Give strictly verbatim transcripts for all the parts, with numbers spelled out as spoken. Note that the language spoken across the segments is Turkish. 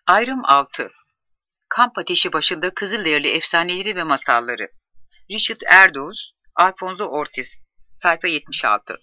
Ayrım altı. Kamp ateşi başında Kızılderili efsaneleri ve masalları. Richard Erdoes, Alfonso Ortiz. Sayfa yetmiş altı.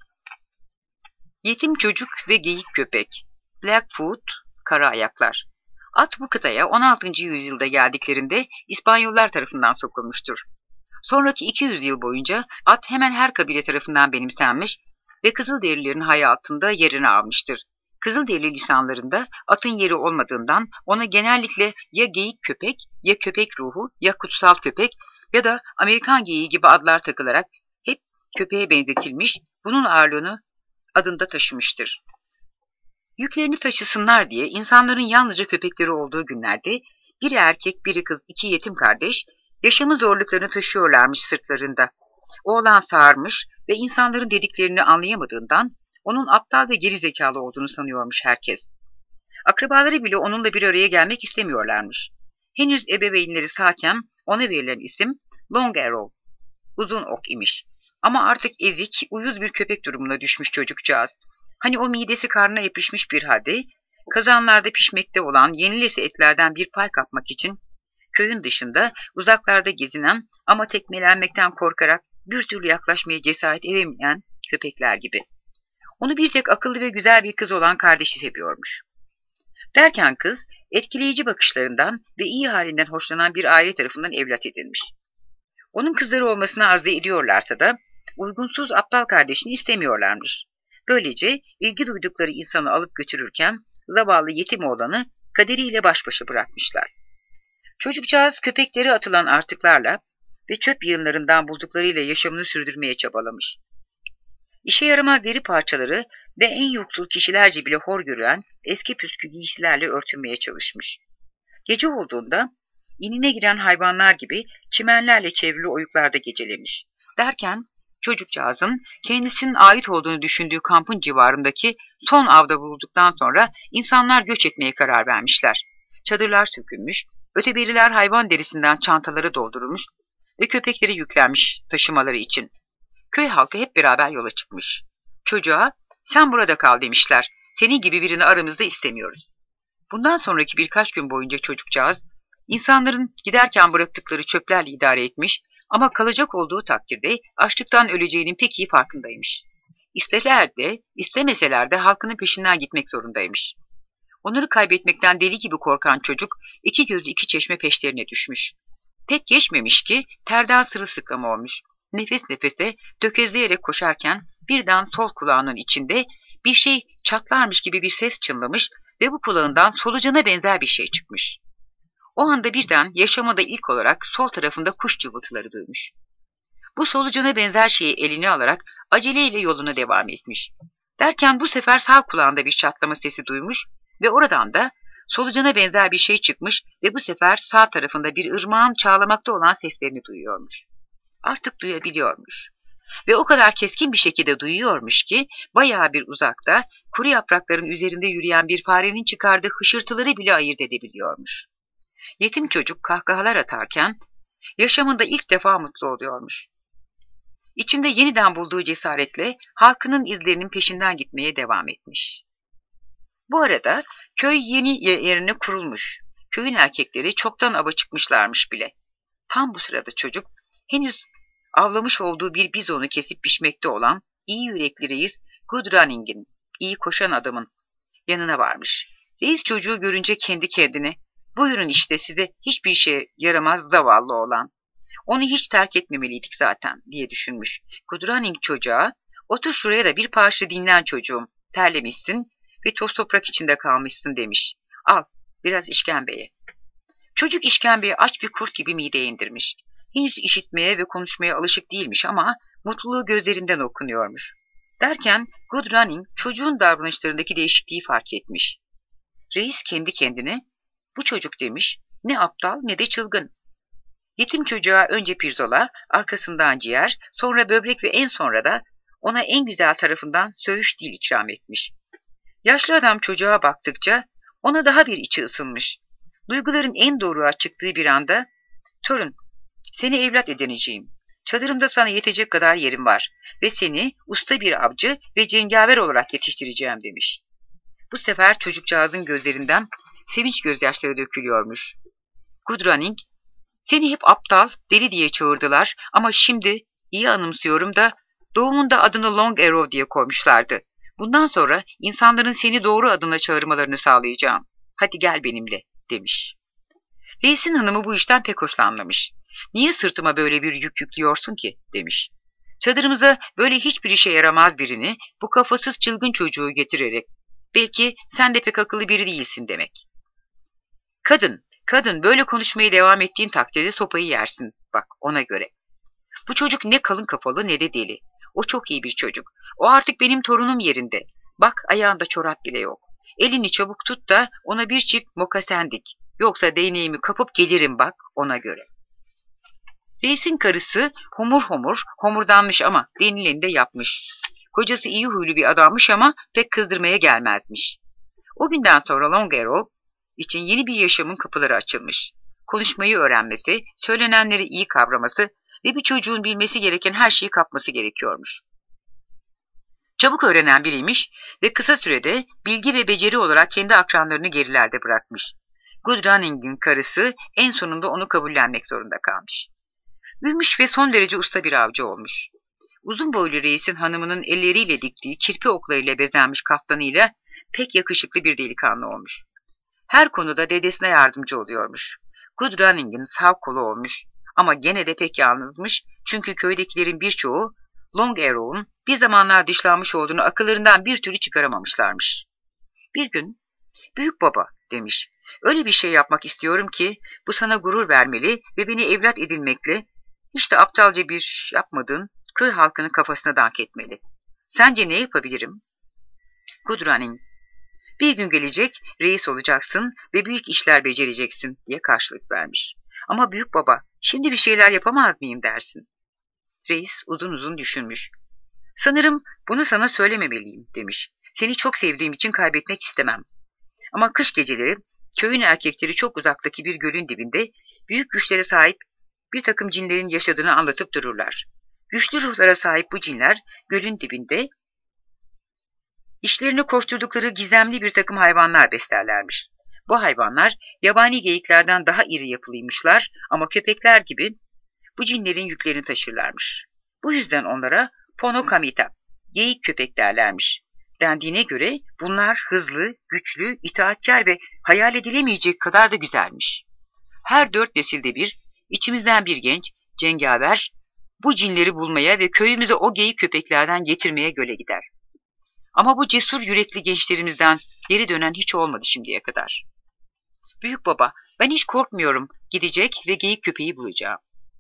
Yetim çocuk ve geyik köpek. Blackfoot, kara ayaklar. At bu kıtaya on altıncı yüzyılda geldiklerinde İspanyollar tarafından sokulmuştur. Sonraki iki yüz yıl boyunca at hemen her kabile tarafından benimsenmiş ve Kızılderililerin hayatında yerini almıştır. Kızılderili lisanlarında atın yeri olmadığından ona genellikle ya geyik köpek, ya köpek ruhu, ya kutsal köpek ya da Amerikan geyiği gibi adlar takılarak hep köpeğe benzetilmiş, bunun ağırlığını adında taşımıştır. Yüklerini taşısınlar diye insanların yalnızca köpekleri olduğu günlerde biri erkek, biri kız, iki yetim kardeş yaşamın zorluklarını taşıyorlarmış sırtlarında. Oğlan sağırmış ve insanların dediklerini anlayamadığından onun aptal ve geri zekalı olduğunu sanıyormuş herkes. Akrabaları bile onunla bir araya gelmek istemiyorlarmış. Henüz ebeveynleri sağken ona verilen isim Long Arrow, uzun ok imiş. Ama artık ezik, uyuz bir köpek durumuna düşmüş çocukcağız. Hani o midesi karnına yapışmış bir halde, kazanlarda pişmekte olan yenilesi etlerden bir pay kapmak için köyün dışında uzaklarda gezinen ama tekmelenmekten korkarak bir türlü yaklaşmaya cesaret edemeyen köpekler gibi. Onu bir tek akıllı ve güzel bir kız olan kardeşi seviyormuş. Derken kız etkileyici bakışlarından ve iyi halinden hoşlanan bir aile tarafından evlat edilmiş. Onun kızları olmasına arzu ediyorlarsa da uygunsuz aptal kardeşini istemiyorlarmış. Böylece ilgi duydukları insanı alıp götürürken zavallı yetim oğlanı kaderiyle baş başa bırakmışlar. Çocukcağız köpekleri atılan artıklarla ve çöp yığınlarından bulduklarıyla yaşamını sürdürmeye çabalamış. İşe yaramaz deri parçaları ve en yoksul kişilerce bile hor görülen eski püskü giysilerle örtünmeye çalışmış. Gece olduğunda inine giren hayvanlar gibi çimenlerle çevrili oyuklarda gecelemiş. Derken çocukcağızın kendisinin ait olduğunu düşündüğü kampın civarındaki son avda bulduktan sonra insanlar göç etmeye karar vermişler. Çadırlar sökülmüş, öteberiler hayvan derisinden çantaları doldurulmuş ve köpekleri yüklenmiş taşımaları için. Köy halkı hep beraber yola çıkmış. Çocuğa sen burada kal demişler, senin gibi birini aramızda istemiyoruz. Bundan sonraki birkaç gün boyunca çocukcağız insanların giderken bıraktıkları çöplerle idare etmiş ama kalacak olduğu takdirde açlıktan öleceğinin pek iyi farkındaymış. İsteseler de istemeseler de halkının peşinden gitmek zorundaymış. Onları kaybetmekten deli gibi korkan çocuk iki gözlü iki çeşme peşlerine düşmüş. Pek geçmemiş ki terden sırılsıklam olmuş. Nefes nefese tökezleyerek koşarken birden sol kulağının içinde bir şey çatlarmış gibi bir ses çınlamış ve bu kulağından solucana benzer bir şey çıkmış. O anda birden yaşamada ilk olarak sol tarafında kuş cıvıltıları duymuş. Bu solucana benzer şeyi eline alarak aceleyle yoluna devam etmiş. Derken bu sefer sağ kulağında bir çatlama sesi duymuş ve oradan da solucana benzer bir şey çıkmış ve bu sefer sağ tarafında bir ırmağın çağlamakta olan seslerini duyuyormuş. Artık duyabiliyormuş. Ve o kadar keskin bir şekilde duyuyormuş ki bayağı bir uzakta kuru yaprakların üzerinde yürüyen bir farenin çıkardığı hışırtıları bile ayırt edebiliyormuş. Yetim çocuk kahkahalar atarken yaşamında ilk defa mutlu oluyormuş. İçinde yeniden bulduğu cesaretle halkının izlerinin peşinden gitmeye devam etmiş. Bu arada köy yeni yerine kurulmuş. Köyün erkekleri çoktan ava çıkmışlarmış bile. Tam bu sırada çocuk henüz avlamış olduğu bir bizonu kesip biçmekte olan iyi yürekli reis Good Running'in, iyi koşan adamın yanına varmış. Reis çocuğu görünce kendi kendine, buyurun işte size hiçbir şeye yaramaz zavallı olan. Onu hiç terk etmemeliydik zaten diye düşünmüş. Good Running çocuğa, otur şuraya da bir parça dinlen çocuğum, terlemişsin ve toz toprak içinde kalmışsın demiş. Al biraz işkembeye. Çocuk işkembeye aç bir kurt gibi mideye indirmiş. Henüz işitmeye ve konuşmaya alışık değilmiş ama mutluluğu gözlerinden okunuyormuş. Derken Good Running çocuğun davranışlarındaki değişikliği fark etmiş. Reis kendi kendine, bu çocuk demiş, ne aptal ne de çılgın. Yetim çocuğa önce pirzola, arkasından ciğer, sonra böbrek ve en sonra da ona en güzel tarafından söğüş dil ikram etmiş. Yaşlı adam çocuğa baktıkça ona daha bir içi ısınmış. Duyguların en doğruğa çıktığı bir anda, torun, seni evlat edineceğim. Çadırımda sana yetecek kadar yerim var ve seni usta bir avcı ve cengaver olarak yetiştireceğim demiş. Bu sefer çocukcağızın gözlerinden sevinç gözyaşları dökülüyormuş. Gudrunning, seni hep aptal, deli diye çağırdılar ama şimdi iyi anımsıyorum da doğumunda adını Long Arrow diye koymuşlardı. Bundan sonra insanların seni doğru adına çağırmalarını sağlayacağım. Hadi gel benimle, demiş. Reisin hanımı bu işten pek hoşlanmamış. Niye sırtıma böyle bir yük yüklüyorsun ki, demiş. Çadırımıza böyle hiçbir işe yaramaz birini, bu kafasız çılgın çocuğu getirerek, belki sen de pek akıllı biri değilsin demek. Kadın, kadın böyle konuşmaya devam ettiğin takdirde sopayı yersin, bak ona göre. Bu çocuk ne kalın kafalı ne de deli. O çok iyi bir çocuk. O artık benim torunum yerinde. Bak ayağında çorap bile yok. Elini çabuk tut da ona bir çift mokasen dik. Yoksa değneğimi kapıp gelirim bak ona göre. Reisin karısı homur homur, homurdanmış ama denileni de yapmış. Kocası iyi huylu bir adammış ama pek kızdırmaya gelmezmiş. O günden sonra Long Arrow için yeni bir yaşamın kapıları açılmış. Konuşmayı öğrenmesi, söylenenleri iyi kavraması ve bir çocuğun bilmesi gereken her şeyi kapması gerekiyormuş. Çabuk öğrenen biriymiş ve kısa sürede bilgi ve beceri olarak kendi akranlarını gerilerde bırakmış. Gudrunning'in karısı en sonunda onu kabullenmek zorunda kalmış. Büyümüş ve son derece usta bir avcı olmuş. Uzun boylu reisin hanımının elleriyle diktiği kirpi oklarıyla bezenmiş kaftanıyla pek yakışıklı bir delikanlı olmuş. Her konuda dedesine yardımcı oluyormuş. Gudrunning'in sağ kolu olmuş ama gene de pek yalnızmış çünkü köydekilerin birçoğu Long Arrow'un bir zamanlar dışlanmış olduğunu akıllarından bir türlü çıkaramamışlarmış. Bir gün, büyük baba demiş, öyle bir şey yapmak istiyorum ki bu sana gurur vermeli ve beni evlat edinmekle hiç de aptalca bir iş yapmadığın köy halkının kafasına dank etmeli. Sence ne yapabilirim? Gudrunning, bir gün gelecek, reis olacaksın ve büyük işler becereceksin diye karşılık vermiş. Ama büyük baba, şimdi bir şeyler yapamaz mıyım dersin. Reis uzun uzun düşünmüş. Sanırım bunu sana söylememeliyim demiş. Seni çok sevdiğim için kaybetmek istemem. Ama kış geceleri köyün erkekleri çok uzaktaki bir gölün dibinde büyük güçlere sahip bir takım cinlerin yaşadığını anlatıp dururlar. Güçlü ruhlara sahip bu cinler gölün dibinde işlerini koşturdukları gizemli bir takım hayvanlar beslerlermiş. Bu hayvanlar yabani geyiklerden daha iri yapılıymışlar ama köpekler gibi bu cinlerin yüklerini taşırlarmış. Bu yüzden onlara Ponokamita, geyik köpek derlermiş. Dendiğine göre bunlar hızlı, güçlü, itaatkar ve hayal edilemeyecek kadar da güzelmiş. Her dört nesilde bir, içimizden bir genç, cengaver, bu cinleri bulmaya ve köyümüze o geyik köpeklerden getirmeye göle gider. Ama bu cesur yürekli gençlerimizden geri dönen hiç olmadı şimdiye kadar. Büyük baba, ben hiç korkmuyorum, gidecek ve geyik köpeği bulacağım.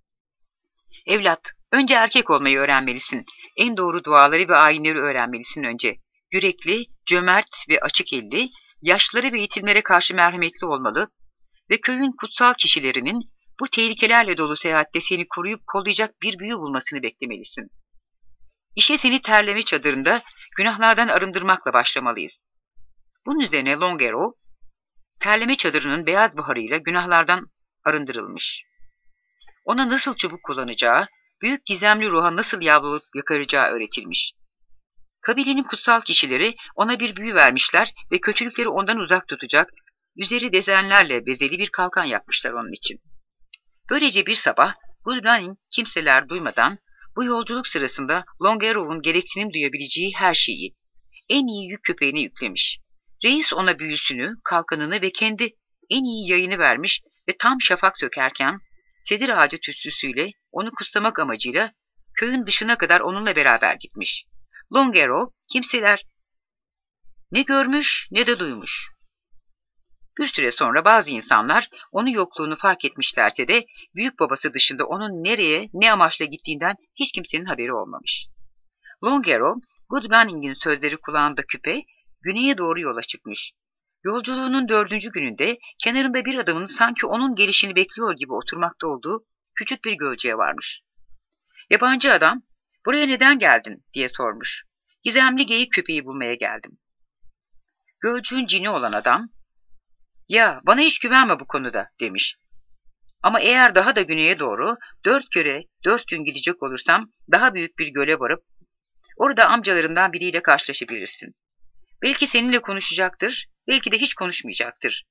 Evlat, önce erkek olmayı öğrenmelisin. En doğru duaları ve ayinleri öğrenmelisin önce. Yürekli, cömert ve açık elli, yaşlılara ve yetimlere karşı merhametli olmalı ve köyün kutsal kişilerinin bu tehlikelerle dolu seyahatte seni koruyup kollayacak bir büyü bulmasını beklemelisin. İşe seni terleme çadırında günahlardan arındırmakla başlamalıyız. Bunun üzerine Long Arrow, terleme çadırının beyaz buharıyla günahlardan arındırılmış. Ona nasıl çubuk kullanacağı, büyük gizemli ruha nasıl yavrulayıp yakaracağı öğretilmiş. Kabilenin kutsal kişileri ona bir büyü vermişler ve kötülükleri ondan uzak tutacak, üzeri dezenlerle bezeli bir kalkan yapmışlar onun için. Böylece bir sabah Gudrunning kimseler duymadan bu yolculuk sırasında Long Arrow'un gereksinim duyabileceği her şeyi en iyi yük köpeğine yüklemiş. Reis ona büyüsünü, kalkanını ve kendi en iyi yayını vermiş ve tam şafak sökerken sedir ağacı tütsüsüyle onu kutsamak amacıyla köyün dışına kadar onunla beraber gitmiş. Long Arrow kimseler ne görmüş ne de duymuş. Bir süre sonra bazı insanlar onun yokluğunu fark etmişlerse de büyük babası dışında onun nereye ne amaçla gittiğinden hiç kimsenin haberi olmamış. Long Arrow, Gudrunning'in sözleri kulağında küpe, güneye doğru yola çıkmış. Yolculuğunun dördüncü gününde kenarında bir adamın sanki onun gelişini bekliyor gibi oturmakta olduğu küçük bir gölceye varmış. Yabancı adam, "Buraya neden geldin?" diye sormuş. "Gizemli geyik köpeği bulmaya geldim." Gölcüğün cini olan adam, "Ya bana hiç güvenme bu konuda," demiş. "Ama eğer daha da güneye doğru dört köre dört gün gidecek olursam daha büyük bir göle varıp orada amcalarından biriyle karşılaşabilirsin. Belki seninle konuşacaktır, belki de hiç konuşmayacaktır.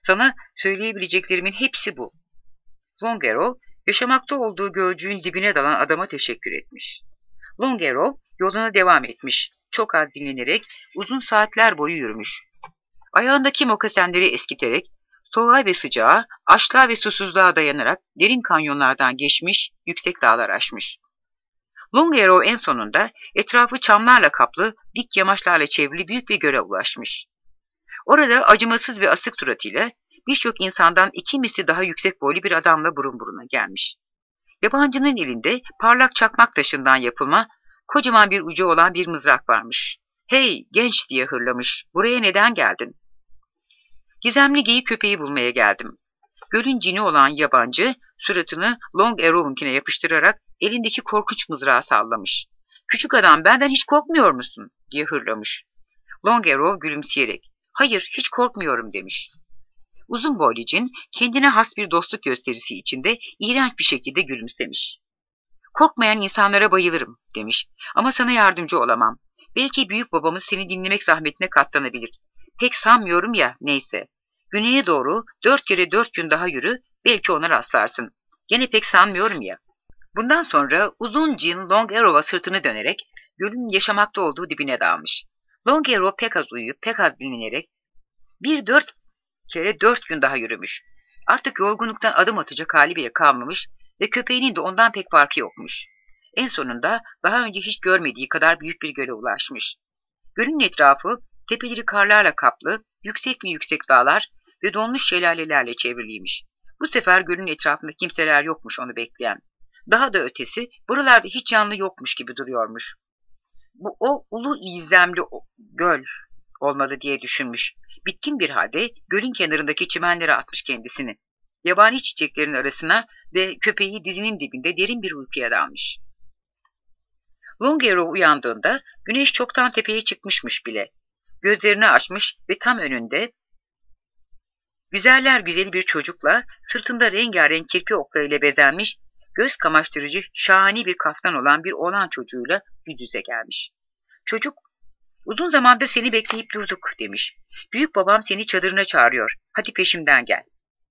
Sana söyleyebileceklerimin hepsi bu. Long Arrow, yaşamakta olduğu gölcüğün dibine dalan adama teşekkür etmiş. Long Arrow yoluna devam etmiş. Çok az dinlenerek uzun saatler boyu yürümüş. Ayağındaki mokasenleri eskiterek, soğuğa ve sıcağa, açlığa ve susuzluğa dayanarak derin kanyonlardan geçmiş, yüksek dağlar aşmış. Long Arrow en sonunda etrafı çamlarla kaplı, dik yamaçlarla çevrili büyük bir göle ulaşmış. Orada acımasız ve asık suratıyla birçok insandan iki misli daha yüksek boylu bir adamla burun buruna gelmiş. Yabancının elinde parlak çakmak taşından yapılma, kocaman bir ucu olan bir mızrak varmış. "Hey genç!" diye hırlamış. "Buraya neden geldin?" "Gizemli geyik köpeği bulmaya geldim." Gölün cini olan yabancı suratını Long Arrow'unkine yapıştırarak elindeki korkunç mızrağı sallamış. "Küçük adam, benden hiç korkmuyor musun?" diye hırlamış. Long Arrow gülümseyerek, "Hayır, hiç korkmuyorum." demiş. Uzun boylu cin kendine has bir dostluk gösterisi içinde iğrenç bir şekilde gülümsemiş. "Korkmayan insanlara bayılırım." demiş. "Ama sana yardımcı olamam. Belki büyük babamız seni dinlemek zahmetine katlanabilir. Pek sanmıyorum ya, neyse. Güneye doğru dört kere dört gün daha yürü, belki ona rastlarsın. Gene pek sanmıyorum ya." Bundan sonra uzun cin Long Arrow'a sırtını dönerek gölün yaşamakta olduğu dibine dalmış. Long Arrow pek az uyuyup pek az dinlenerek bir dört kere dört gün daha yürümüş. Artık yorgunluktan adım atacak hali bile kalmamış ve köpeğinin de ondan pek farkı yokmuş. En sonunda daha önce hiç görmediği kadar büyük bir göle ulaşmış. Gölün etrafı tepeleri karlarla kaplı, yüksek mi yüksek dağlar ve donmuş şelalelerle çevriliymiş. Bu sefer gölün etrafında kimseler yokmuş onu bekleyen. Daha da ötesi, buralarda hiç canlı yokmuş gibi duruyormuş. Bu o ulu izlemli göl olmalı diye düşünmüş. Bitkin bir halde gölün kenarındaki çimenlere atmış kendisini. Yabani çiçeklerin arasına ve köpeği dizinin dibinde derin bir uykuya dalmış. Long Arrow uyandığında güneş çoktan tepeye çıkmışmış bile. Gözlerini açmış ve tam önünde güzeller güzeli bir çocukla sırtında rengarenk kirpi oklarıyla bezenmiş, göz kamaştırıcı şahane bir kaftan olan bir oğlan çocuğuyla yüz yüze gelmiş. Çocuk, "Uzun zamandır seni bekleyip durduk." demiş. "Büyük babam seni çadırına çağırıyor. Hadi peşimden gel."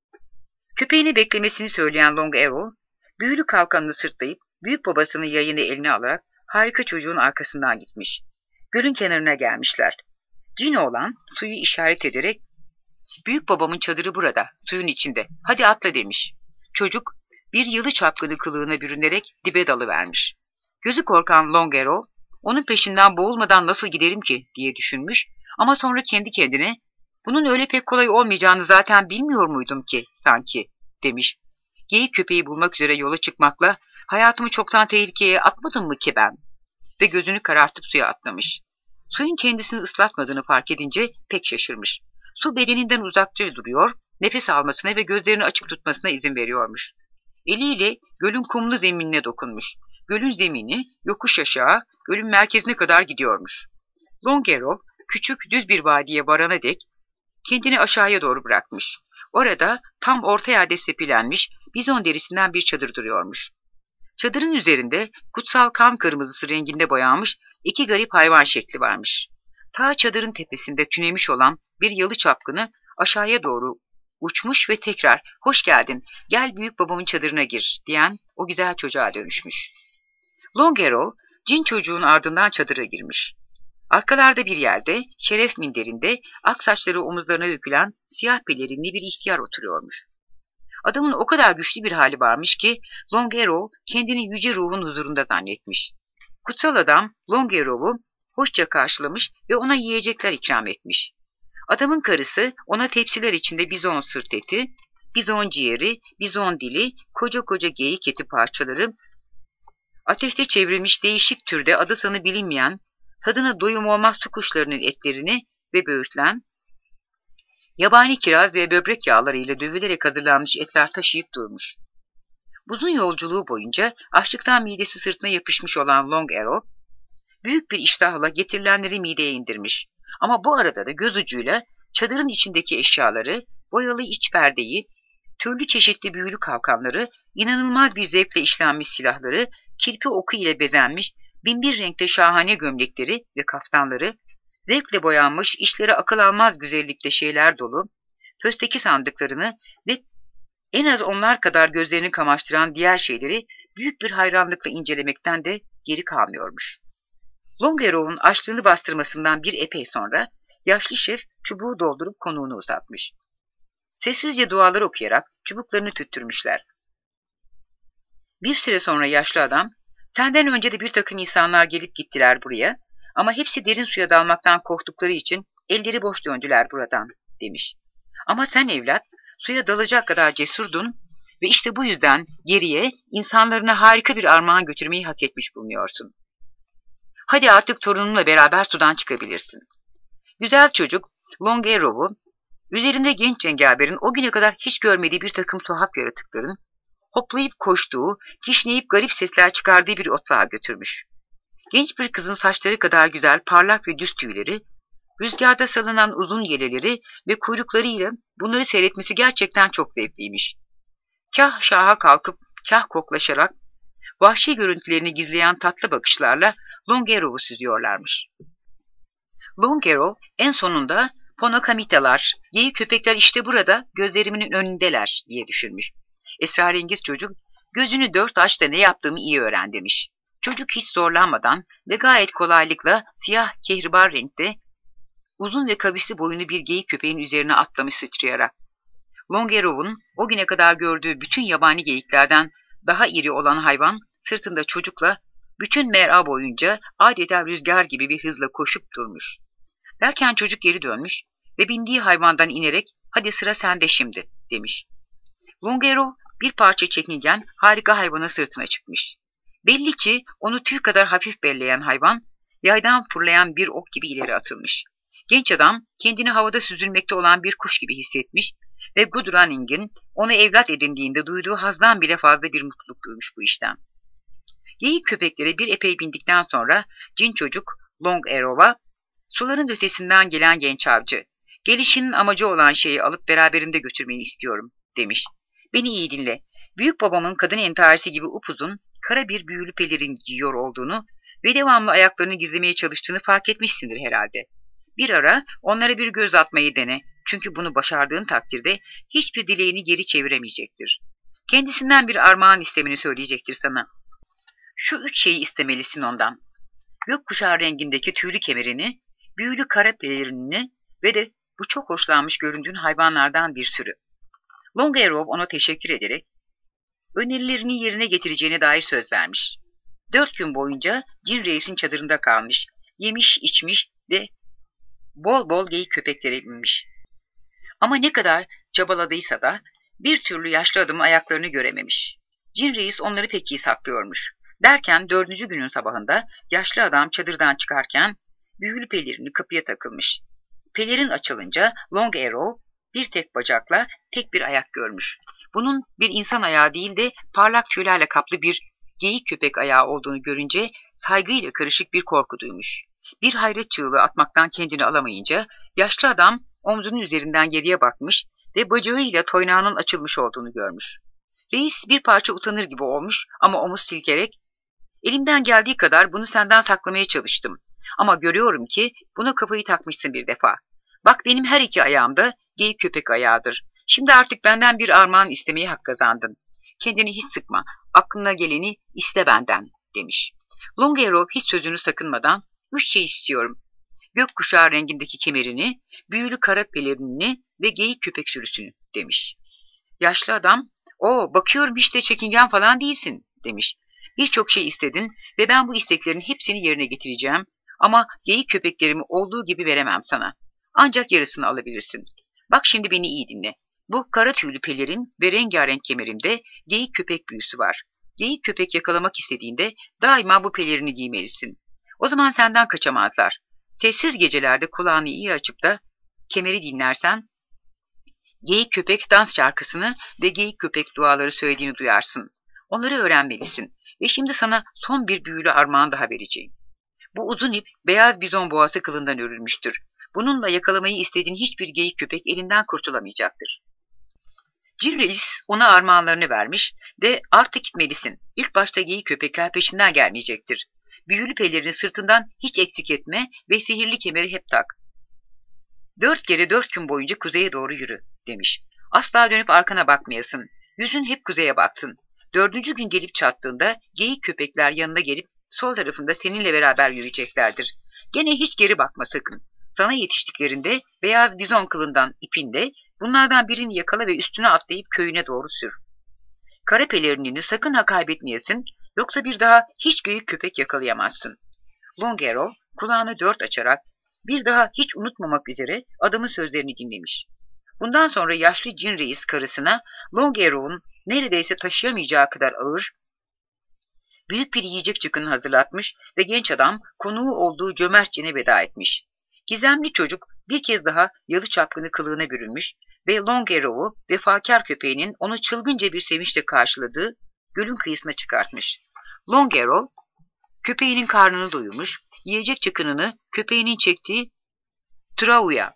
Köpeğini beklemesini söyleyen Long Arrow, büyülü kalkanını sırtlayıp büyük babasının yayını eline alarak harika çocuğun arkasından gitmiş. Gölün kenarına gelmişler. Cin oğlan suyu işaret ederek, "Büyük babamın çadırı burada, suyun içinde. Hadi atla." demiş. Çocuk bir yılı çapkını kılığına bürünerek dibe dalıvermiş. Gözü korkan Long Arrow, onun peşinden boğulmadan nasıl giderim ki diye düşünmüş ama sonra kendi kendine, "Bunun öyle pek kolay olmayacağını zaten bilmiyor muydum ki sanki?" demiş. "Geyik köpeği bulmak üzere yola çıkmakla hayatımı çoktan tehlikeye atmadım mı ki ben?" Ve gözünü karartıp suya atlamış. Suyun kendisini ıslatmadığını fark edince pek şaşırmış. Su bedeninden uzakça duruyor, nefes almasına ve gözlerini açık tutmasına izin veriyormuş. Eliyle gölün kumlu zeminine dokunmuş. Gölün zemini yokuş aşağı gölün merkezine kadar gidiyormuş. Long Arrow küçük düz bir vadiye varana dek kendini aşağıya doğru bırakmış. Orada tam orta yerde sepilenmiş bizon derisinden bir çadır duruyormuş. Çadırın üzerinde kutsal kan kırmızısı renginde boyanmış iki garip hayvan şekli varmış. Ta çadırın tepesinde tünemiş olan bir yalı çapkını aşağıya doğru uçmuş ve tekrar "Hoş geldin, gel büyük babamın çadırına gir." diyen o güzel çocuğa dönüşmüş. Long Arrow, cin çocuğun ardından çadıra girmiş. Arkalarda bir yerde, şeref minderinde, ak saçları omuzlarına dökülen siyah pelerinli bir ihtiyar oturuyormuş. Adamın o kadar güçlü bir hali varmış ki Long Arrow kendini yüce ruhun huzurunda zannetmiş. Kutsal adam Long Arrow'u hoşça karşılamış ve ona yiyecekler ikram etmiş. Adamın karısı ona tepsiler içinde bizon sırt eti, bizon ciğeri, bizon dili, koca koca geyik eti parçaları, ateşte çevrilmiş değişik türde adı sanı bilinmeyen, tadına doyum olmaz su kuşlarının etlerini ve böğürtlen, yabani kiraz ve böbrek yağlarıyla dövülerek hazırlanmış etler taşıyıp durmuş. Uzun yolculuğu boyunca açlıktan midesi sırtına yapışmış olan Long Arrow, büyük bir iştahla getirilenleri mideye indirmiş. Ama bu arada da göz ucuyla çadırın içindeki eşyaları, boyalı iç perdeyi, türlü çeşitli büyülü kalkanları, inanılmaz bir zevkle işlenmiş silahları, kirpi oku ile bezenmiş binbir renkte şahane gömlekleri ve kaftanları, zevkle boyanmış, işleri akıl almaz güzellikte şeyler dolu, pösteki sandıklarını ve en az onlar kadar gözlerini kamaştıran diğer şeyleri büyük bir hayranlıkla incelemekten de geri kalmıyormuş. Longerow'un açlığını bastırmasından bir epey sonra yaşlı şef çubuğu doldurup konuğunu uzatmış. Sessizce dualar okuyarak çubuklarını tüttürmüşler. Bir süre sonra yaşlı adam, "Senden önce de bir takım insanlar gelip gittiler buraya ama hepsi derin suya dalmaktan korktukları için elleri boş döndüler buradan," demiş. "Ama sen evlat, suya dalacak kadar cesurdun ve işte bu yüzden geriye insanlarına harika bir armağan götürmeyi hak etmiş bulunuyorsun. Hadi artık torununla beraber sudan çıkabilirsin." Güzel çocuk Longerow'u üzerinde genç cengaberin o güne kadar hiç görmediği bir takım tuhaf yaratıkların hoplayıp koştuğu, kişneyip garip sesler çıkardığı bir otlağa götürmüş. Genç bir kızın saçları kadar güzel, parlak ve düz tüyleri, rüzgarda salınan uzun yeleleri ve kuyruklarıyla bunları seyretmesi gerçekten çok zevkliymiş. Kah şaha kalkıp, kah koklaşarak, vahşi görüntülerini gizleyen tatlı bakışlarla Longerow'u süzüyorlarmış. Longerow en sonunda, "Ponokamitalar, geyik köpekler işte burada, gözlerimin önündeler," diye düşünmüş. Esrarengiz çocuk, "Gözünü dört aç da ne yaptığımı iyi öğren," demiş. Çocuk hiç zorlanmadan ve gayet kolaylıkla siyah kehribar renkte, uzun ve kavisli boyunlu bir geyik köpeğin üzerine atlamış sıçrayarak. Longerow'un o güne kadar gördüğü bütün yabani geyiklerden daha iri olan hayvan, sırtında çocukla bütün mera boyunca adeta rüzgar gibi bir hızla koşup durmuş. Derken çocuk geri dönmüş ve bindiği hayvandan inerek, "Hadi sıra sende şimdi," demiş. Longerow bir parça çekingen harika hayvanın sırtına çıkmış. Belli ki onu tüy kadar hafif belleyen hayvan, yaydan fırlayan bir ok gibi ileri atılmış. Genç adam kendini havada süzülmekte olan bir kuş gibi hissetmiş ve Gudrunning'in onu evlat edindiğinde duyduğu hazdan bile fazla bir mutluluk duymuş bu işten. Geyik köpekleri bir epey bindikten sonra cin çocuk Longerow'a, "Suların ötesinden gelen genç avcı, gelişinin amacı olan şeyi alıp beraberinde götürmeni istiyorum," demiş. "Beni iyi dinle. Büyük babamın kadın entarisi gibi upuzun, kara bir büyülü pelerin giyiyor olduğunu ve devamlı ayaklarını gizlemeye çalıştığını fark etmişsindir herhalde. Bir ara onlara bir göz atmayı dene, çünkü bunu başardığın takdirde hiçbir dileğini geri çeviremeyecektir. Kendisinden bir armağan istemeni söyleyecektir sana. Şu üç şeyi istemelisin ondan: gökkuşağı rengindeki tüylü kemerini, büyülü kara pelerinini ve de bu çok hoşlanmış göründüğün hayvanlardan bir sürü." Longerow ona teşekkür ederek önerilerini yerine getireceğine dair söz vermiş. Dört gün boyunca Cin Reis'in çadırında kalmış, yemiş içmiş ve bol bol geyik köpeklere binmiş. Ama ne kadar çabaladıysa da bir türlü yaşlı adamın ayaklarını görememiş. Cin Reis onları pek iyi saklıyormuş. Derken dördüncü günün sabahında yaşlı adam çadırdan çıkarken büyülü pelerini kapıya takılmış. Pelerin açılınca Longerow bir tek bacakla tek bir ayak görmüş. Bunun bir insan ayağı değil de parlak tüylerle kaplı bir geyik köpek ayağı olduğunu görünce saygıyla karışık bir korku duymuş. Bir hayret çığlığı atmaktan kendini alamayınca yaşlı adam omzunun üzerinden geriye bakmış ve bacağıyla toynağının açılmış olduğunu görmüş. Reis bir parça utanır gibi olmuş ama omuz silkerek, "Elimden geldiği kadar bunu senden saklamaya çalıştım. Ama görüyorum ki buna kafayı takmışsın bir defa. Bak, benim her iki ayağım da geyik köpek ayağıdır. Şimdi artık benden bir armağan istemeye hak kazandın. Kendini hiç sıkma, aklına geleni iste benden," demiş. Longerow hiç sözünü sakınmadan, "Üç şey istiyorum: gökkuşağı rengindeki kemerini, büyülü kara pelerinini ve geyik köpek sürüsünü," demiş. Yaşlı adam, "O, bakıyorum hiç de çekingen falan değilsin," demiş. "Birçok şey istedin ve ben bu isteklerin hepsini yerine getireceğim ama geyik köpeklerimi olduğu gibi veremem sana. Ancak yarısını alabilirsin. Bak şimdi beni iyi dinle. Bu kara tüylü pelerin ve rengarenk kemerimde geyik köpek büyüsü var. Geyik köpek yakalamak istediğinde daima bu pelerini giymelisin. O zaman senden kaçamazlar. Sessiz gecelerde kulağını iyi açıp da kemeri dinlersen geyik köpek dans şarkısını ve geyik köpek duaları söylediğini duyarsın. Onları öğrenmelisin ve şimdi sana son bir büyülü armağan daha vereceğim. Bu uzun ip beyaz bizon boğası kılından örülmüştür. Bununla yakalamayı istediğin hiçbir geyik köpek elinden kurtulamayacaktır." Cin Reis ona armağanlarını vermiş ve "Artık gitmelisin. İlk başta geyik köpekler peşinden gelmeyecektir. Büyülü pelerini sırtından hiç eksik etme ve sihirli kemeri hep tak. Dört kere dört gün boyunca kuzeye doğru yürü demiş. Asla dönüp arkana bakmayasın. Yüzün hep kuzeye baksın. Dördüncü gün gelip çattığında geyik köpekler yanına gelip sol tarafında seninle beraber yürüyeceklerdir. Gene hiç geri bakma sakın. Sana yetiştiklerinde beyaz bizon kılından ipinle bunlardan birini yakala ve üstüne atlayıp köyüne doğru sür. Kara pelerinini sakın ha kaybetmeyesin, yoksa bir daha hiç geyik köpek yakalayamazsın. Long Arrow kulağını dört açarak bir daha hiç unutmamak üzere adamın sözlerini dinlemiş. Bundan sonra yaşlı cin reis karısına Long Arrow'un neredeyse taşıyamayacağı kadar ağır, büyük bir yiyecek çıkını hazırlatmış ve genç adam konuğu olduğu cömertçine veda etmiş. Gizemli çocuk bir kez daha yalı çapkını kılığına bürünmüş ve Long Arrow'u vefakar köpeğinin onu çılgınca bir sevinçle karşıladığı gölün kıyısına çıkartmış. Long Arrow köpeğinin karnını doyurmuş, yiyecek çıkınını köpeğinin çektiği Trau'ya,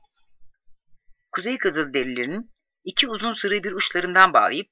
Kuzey Kızılderililerinin iki uzun sırrı bir uçlarından bağlayıp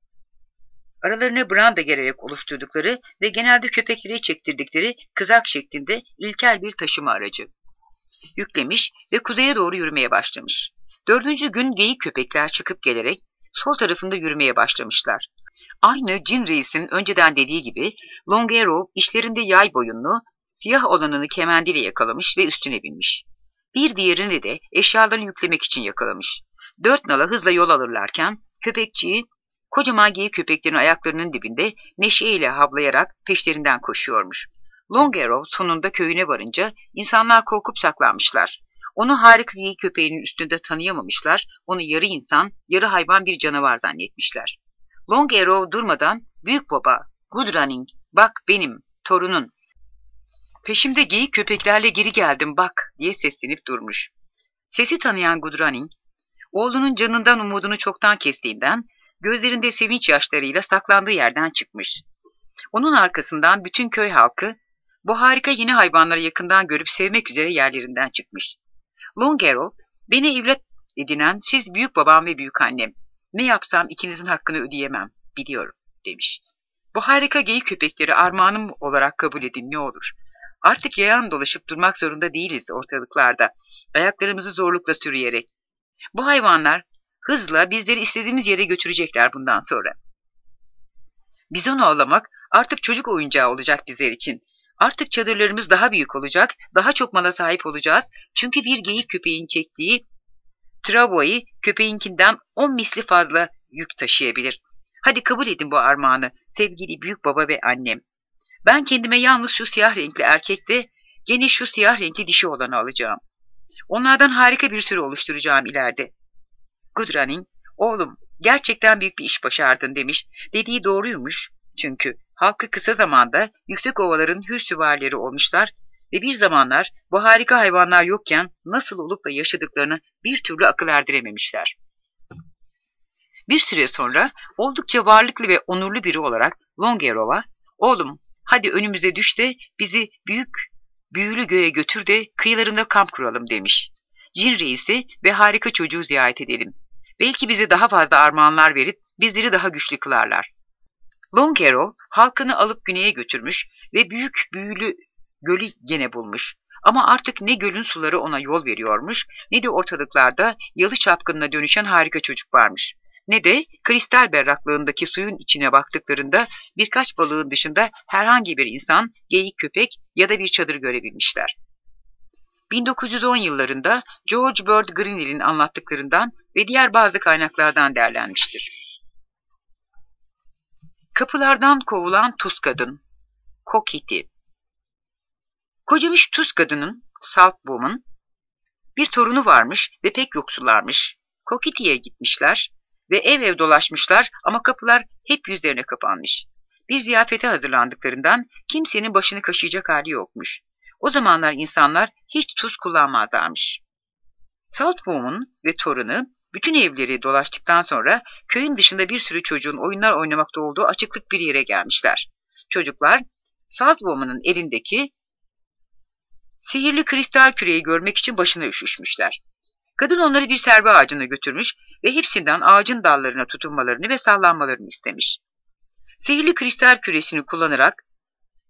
aralarına branda gererek oluşturdukları ve genelde köpeklere çektirdikleri kızak şeklinde ilkel bir taşıma aracı yüklemiş ve kuzeye doğru yürümeye başlamış. Dördüncü gün geyik köpekler çıkıp gelerek sol tarafında yürümeye başlamışlar. Aynı cin reisin önceden dediği gibi Long Arrow işlerinde yay boyunlu, siyah olanını kemendiyle yakalamış ve üstüne binmiş. Bir diğerini de eşyalarını yüklemek için yakalamış. Dört nala hızla yol alırlarken köpekçiyi kocaman geyik köpeklerin ayaklarının dibinde neşeyle havlayarak peşlerinden koşuyormuş. Long Arrow sonunda köyüne varınca insanlar korkup saklanmışlar. Onu harika geyik köpeğinin üstünde tanıyamamışlar, onu yarı insan, yarı hayvan bir canavar zannetmişler. Long Arrow durmadan, "Büyük baba, Good Running, bak benim, torunun. Peşimde geyik köpeklerle geri geldim bak," diye seslenip durmuş. Sesi tanıyan Good Running, oğlunun canından umudunu çoktan kestiğinden, gözlerinde sevinç yaşlarıyla saklandığı yerden çıkmış. Onun arkasından bütün köy halkı, bu harika yeni hayvanları yakından görüp sevmek üzere yerlerinden çıkmış. Long Arrow, "Beni evlat edinen siz büyük babam ve büyük annem. Ne yapsam ikinizin hakkını ödeyemem, biliyorum," demiş. "Bu harika geyik köpekleri armağanım olarak kabul edin ne olur. Artık yayan dolaşıp durmak zorunda değiliz ortalıklarda, ayaklarımızı zorlukla sürüyerek. Bu hayvanlar hızla bizleri istediğimiz yere götürecekler bundan sonra. Bizonu avlamak artık çocuk oyuncağı olacak bizler için. Artık çadırlarımız daha büyük olacak, daha çok mala sahip olacağız. Çünkü bir geyik köpeğin çektiği Travo'yu köpeğinkinden on misli fazla yük taşıyabilir. Hadi kabul edin bu armağanı, sevgili büyük baba ve annem. Ben kendime yalnız şu siyah renkli erkekle gene şu siyah renkli dişi olanı alacağım. Onlardan harika bir sürü oluşturacağım ileride." Good Running, "Oğlum, gerçekten büyük bir iş başardın," demiş. Dediği doğruymuş çünkü halkı kısa zamanda yüksek ovaların hür süvarileri olmuşlar ve bir zamanlar bu harika hayvanlar yokken nasıl olup da yaşadıklarını bir türlü akıl erdirememişler. Bir süre sonra oldukça varlıklı ve onurlu biri olarak Long Arrow'a, "Oğlum, hadi önümüze düş de bizi büyük büyülü göğe götür de kıyılarında kamp kuralım," demiş. "Cin reisi ve harika çocuğu ziyaret edelim. Belki bize daha fazla armağanlar verip bizleri daha güçlü kılarlar." Long Arrow halkını alıp güneye götürmüş ve büyük büyülü gölü gene bulmuş. Ama artık ne gölün suları ona yol veriyormuş, ne de ortalıklarda yalı çapkınına dönüşen harika çocuk varmış. Ne de kristal berraklığındaki suyun içine baktıklarında birkaç balığın dışında herhangi bir insan, geyik köpek ya da bir çadır görebilmişler. bin dokuz yüz on yıllarında George Bird Grinnell'in anlattıklarından ve diğer bazı kaynaklardan derlenmiştir. Kapılardan kovulan tuz kadın, Kokiti. Kocamış tuz kadının, Saltboom'un bir torunu varmış ve pek yoksullarmış. Kokiti'ye gitmişler ve ev ev dolaşmışlar ama kapılar hep yüzlerine kapanmış. Bir ziyafete hazırlandıklarından kimsenin başını kaşıyacak hali yokmuş. O zamanlar insanlar hiç tuz kullanmazlarmış. Saltboom'un ve torunu bütün evleri dolaştıktan sonra köyün dışında bir sürü çocuğun oyunlar oynamakta olduğu açıklık bir yere gelmişler. Çocuklar Saltboom'un elindeki sihirli kristal küreyi görmek için başına üşüşmüşler. Kadın onları bir serve ağacına götürmüş ve hepsinden ağacın dallarına tutunmalarını ve sallanmalarını istemiş. Sihirli kristal küresini kullanarak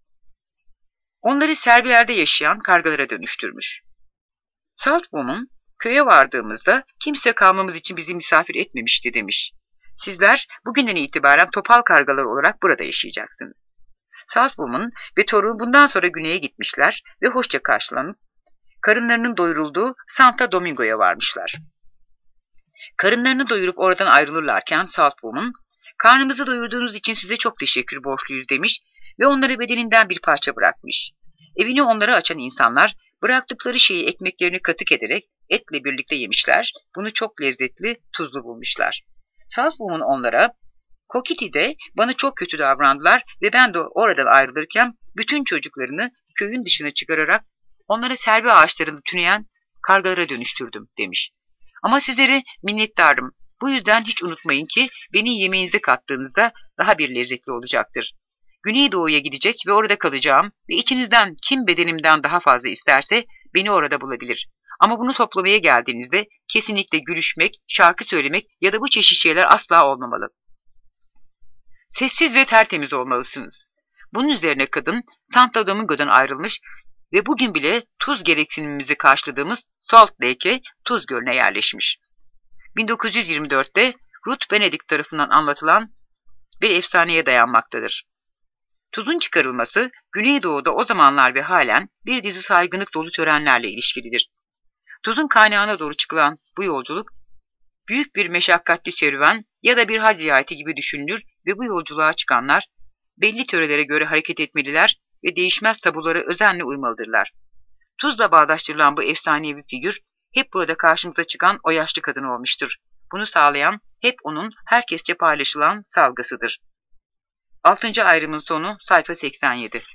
onları servelerde yaşayan kargalara dönüştürmüş. Saltboom'un Köye vardığımızda kimse kalmamız için bizi misafir etmemişti demiş. Sizler bugünden itibaren topal kargalar olarak burada yaşayacaksınız. Salzburg'un ve Thor'u bundan sonra güneye gitmişler ve hoşça karşılanıp karınlarının doyurulduğu Santa Domingo'ya varmışlar. Karınlarını doyurup oradan ayrılırlarken Salzburg'un "Karnımızı doyurduğunuz için size çok teşekkür borçluyuz" demiş ve onları bedeninden bir parça bırakmış. Evini onlara açan insanlar bıraktıkları şeyi ekmeklerini katık ederek etle birlikte yemişler. Bunu çok lezzetli, tuzlu bulmuşlar. Salzburg'un onlara "Kokiti'de bana çok kötü davrandılar ve ben de oradan ayrılırken bütün çocuklarını köyün dışına çıkararak onları selvi ağaçlarında tüneyen kargalara dönüştürdüm" demiş. "Ama sizleri minnettarım. Bu yüzden hiç unutmayın ki beni yemeğinize kattığınızda daha bir lezzetli olacaktır. Güneydoğu'ya gidecek ve orada kalacağım ve içinizden kim bedenimden daha fazla isterse beni orada bulabilir. Ama bunu toplamaya geldiğinizde kesinlikle gülüşmek, şarkı söylemek ya da bu çeşit şeyler asla olmamalı. Sessiz ve tertemiz olmalısınız." Bunun üzerine kadın Santa Domingo'dan ayrılmış ve bugün bile tuz gereksinimimizi karşıladığımız Salt Lake'e, Tuz Gölü'ne yerleşmiş. bin dokuz yüz yirmi dörtte Ruth Benedict tarafından anlatılan bir efsaneye dayanmaktadır. Tuzun çıkarılması Güneydoğu'da o zamanlar ve halen bir dizi saygınlık dolu törenlerle ilişkilidir. Tuzun kaynağına doğru çıkılan bu yolculuk büyük bir meşakkatli serüven ya da bir hac ziyareti gibi düşünülür ve bu yolculuğa çıkanlar belli törelere göre hareket etmeliler ve değişmez tabulara özenle uymalıdırlar. Tuzla bağdaştırılan bu efsanevi figür hep burada karşımıza çıkan o yaşlı kadın olmuştur. Bunu sağlayan hep onun herkesçe paylaşılan salgısıdır. altıncı ayrımın sonu sayfa seksen yedi.